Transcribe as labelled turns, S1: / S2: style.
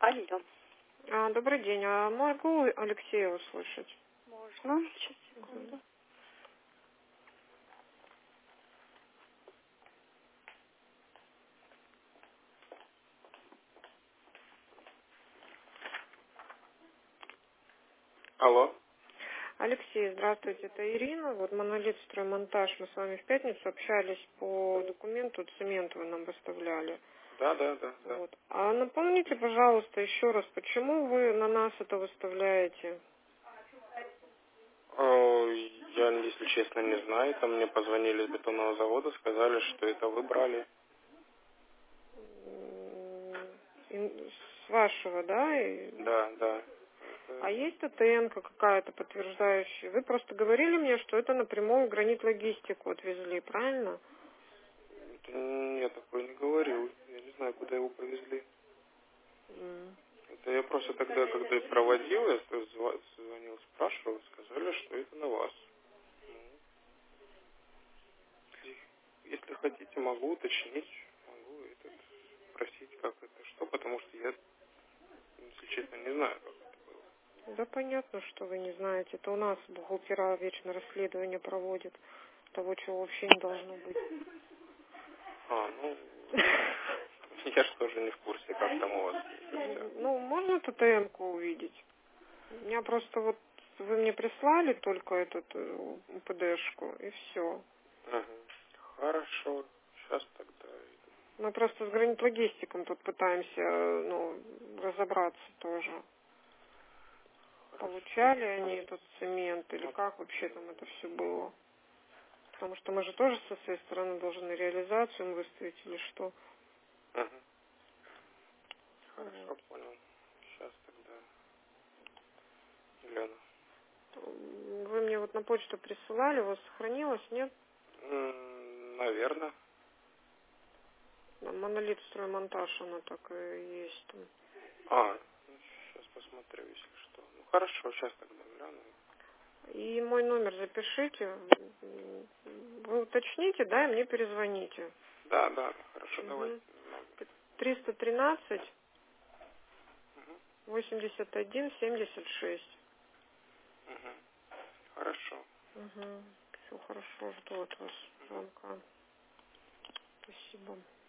S1: Алло.
S2: Добрый день. Могу Алексея услышать?
S1: Можно? Сейчас, секунду.
S3: Алло.
S2: Алексей, здравствуйте. Это Ирина. Вот Монолит Строймонтаж. Мы с вами в пятницу общались по документу. Цемент вы нам выставляли.
S3: Да.
S2: Вот. А напомните, пожалуйста, еще раз, почему вы на нас это выставляете?
S3: Я, если честно, не знаю. Там мне позвонили из бетонного завода, сказали, что это вы брали.
S2: С вашего, да?
S3: Да.
S2: А есть АТН-ка какая-то подтверждающая? Вы просто говорили мне, что это напрямую Гранит Логистику отвезли, правильно?
S3: Я такое не говорил. Я не знаю, куда его повезли. Это я просто тогда, когда проводил, я звонил, спрашивал, сказали, что это на вас. Если хотите, могу уточнить, могу спросить, как это, что, потому что я, если честно, не знаю, как это было.
S2: Да понятно, что вы не знаете. Это у нас бухгалтера вечно расследование проводят того, чего вообще не должно быть.
S3: Я же тоже не в курсе, как там у вас.
S2: Ну, можно ТТМ-ку увидеть? У меня просто вот, вы мне прислали только эту УПДшку, и все.
S3: Хорошо, сейчас тогда.
S2: Мы просто с Гранит Логистиком тут пытаемся, разобраться тоже. Получали они этот цемент или как вообще там это все было? Потому что мы же тоже со своей стороны должны реализацию им выставить или что.
S3: Хорошо, понял. Сейчас тогда гляну.
S2: Вы мне вот на почту присылали, у вас сохранилось, нет?
S3: Наверное.
S2: Монолит Строймонтаж, она так и есть там.
S3: Сейчас посмотрю, если что. Ну хорошо, сейчас тогда гляну.
S2: И мой номер запишите. Вы уточните, да, и мне перезвоните.
S3: Да, хорошо, давайте.
S2: 313 81 76.
S3: Хорошо.
S2: Все хорошо, жду от вас звонка. Спасибо.